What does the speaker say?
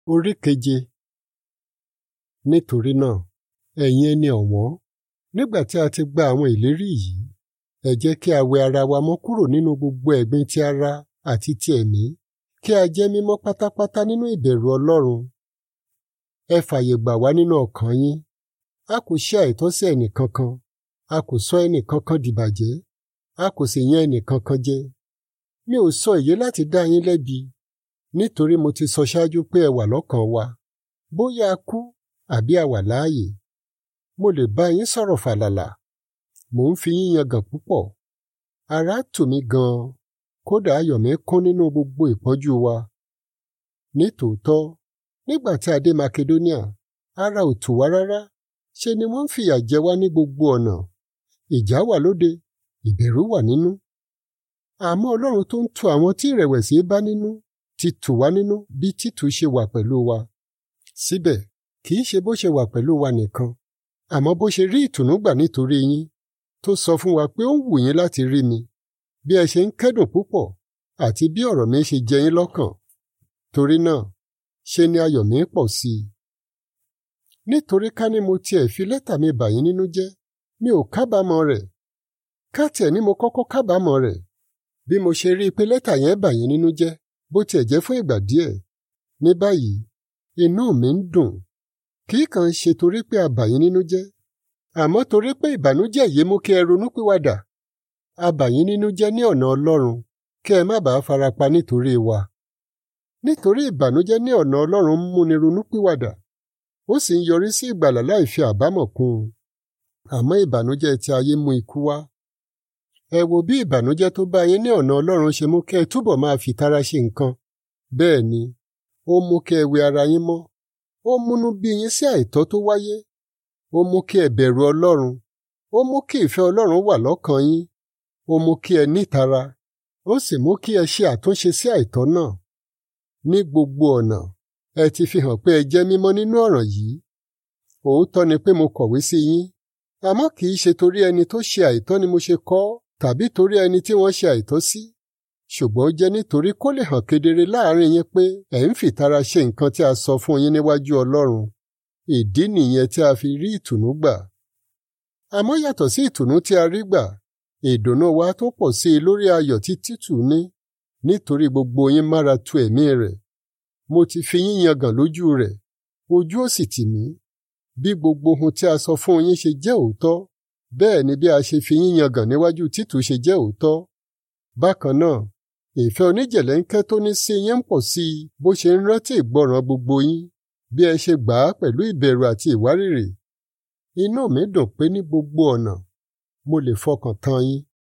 Orí keje. Nítorí náà, ẹ̀yin ẹni ọ̀wọ́n, nígbà tí a ti gba àwọn ìlérí yìí, ẹ jẹ́ kí a wẹ ara wa mọ́ kúrò nínú gbogbo ẹ̀gbin ti ara àti ti ẹ̀mí, kí a jẹ́ mímọ́ pátápátá nínú ìbẹ̀rù Ọlọ́run. Ẹ fàyè gbà wá nínú ọkàn yín. A kò ṣe àìtọ́ sí ẹnìkankan, a kò sọ ẹnìkankan dìbàjẹ́, a kò sì yan ẹnìkankan jẹ. Mi ò sọ èyí láti dá yín lẹ́bi, nítorí mo ti sọ ṣáájú pé ẹ wà lọ́kàn wa, bóyá a kú àbí a wà láàyè. Mo lè bá yín sọ̀rọ̀ fàlàlà. Mò ń fi yín yangàn púpọ̀. Ara tù mí gan-an, kódà ayọ̀ mi kún nínú gbogbo ìpọ́njú wa. Nítòótọ́, nígbà tí a dé Makedonia, ara ò tù wá rárá, ṣe ni wọ́n ń fìyà jẹ wá ní gbogbo ọ̀nà. Ìjà wà lóde, ìbẹ̀rù wà nínú. Àmọ́ Ọlọ́run tó ń tu àwọn tí ìrẹ̀wẹ̀sì bá nínú ti tù wá nínú bí títù ṣe wà pẹ̀lú wa. Síbẹ̀, kì í ṣe bó ṣe wà pẹ̀lú wa nìkan, àmọ́ bó ṣe rí ìtùnú gbà nítorí yín, tó sọ fún wa pé ó ń wù yín láti rí mi, bí ẹ ṣe ń kẹ́dùn púpọ̀ àti bí ọ̀rọ̀ mi ṣe jẹ yín lọ́kàn. Torí náà, ṣe ni ayọ̀ mi pọ̀ sí i. Nítorí ká ní mo tiẹ̀ fi lẹ́tà mi bà yín nínú jẹ́, mi ò kábàámọ̀ rẹ̀. Ká tiẹ̀ ní mo kọ́kọ́ kábàámọ̀ rẹ̀, bí mo ṣe rí i pé lẹ́tà yẹn bà yín nínú jẹ́, bó tiẹ̀ jẹ́ fún ìgbà díẹ̀. Ní báyìí, inú mi ń dùn, kì í kàn ṣe torí pé a bà yín nínú jẹ́, àmọ́ torí pé ìbànújẹ́ yìí mú kí ẹ ronúpìwàdà. A bà yín nínú jẹ́ ní ọ̀nà Ọlọ́run, kí ẹ má bàa farapa nítorí wa. Nítorí ìbànújẹ́ ní ọ̀nà Ọlọ́run ń múni ronúpìwàdà, ó sì ń yọrí sí ìgbàlà láì fi àbámọ̀ kún un. Àmọ́ ìbànújẹ́ ti ayé mú ikú wá. Ẹ wo bí ìbànújẹ́ tó bá yín ní ọ̀nà Ọlọ́run ṣe mú kí ẹ túbọ̀ máa fìtara ṣe nǹkan. Bẹ́ẹ̀ ni, ó mú kí ẹ wẹ ara yín mọ́. Ó múnú bí yín sí àìtọ́ tó wáyé. Ó mú kí ẹ bẹ̀rù Ọlọ́run. Ó mú kí ìfẹ́ Ọlọ́run wà lọ́kàn yín. Ó mú kí ẹ nítara. Ó sì mú kí ẹ ṣe àtúnṣe sí àìtọ́ náà. Ní gbogbo ọ̀nà, ẹ ti fi hàn pé ẹ jẹ́ mímọ́ nínú ọ̀ràn yìí. Òótọ́ ni pé mo kọ̀wé sí yín, àmọ́ kì í ṣe torí ẹni tó ṣe àìtọ́ ni mo ṣe kọ ọ́, tàbí torí ẹni tí wọ́n ṣe àìtọ́ sí. Ṣùgbọ́n ó jẹ́ nítorí kó lè hàn kedere láàrin yín pé ẹ̀ ń fìtara ṣe nǹkan tí a sọ fún yín níwájú Ọlọ́run. Ìdí nìyẹn tí a fi rí ìtùnú gbà. Àmọ́ yàtọ̀ sí ìtùnú tí a rí gbà, ìdùnnú wa tó pọ̀ sí i lórí ayọ̀ tí Títù ní, nítorí gbogbo yín mára tu ẹ̀mí rẹ̀. Mo ti fi yín yangàn lójú rẹ̀, ojú ò sì tì mí. Bí gbogbo ohun tí a sọ fún yín ṣe jẹ́ òótọ́, bẹ́ẹ̀ ni bí a ṣe fi yín yangàn níwájú Títù ṣe jẹ́ òótọ́. Bákan náà, ìfẹ́ oníjẹ̀lẹ́ńkẹ́ tó ní sí yín ń pọ̀ sí i bó ṣe ń rántí ìgbọràn gbogbo yín, bí ẹ ṣe gbà á pẹ̀lú ìbẹ̀rù àti ìwárìrì. Inú mi dùn pé ní gbogbo ọ̀nà mo lè fọkàn tán yín.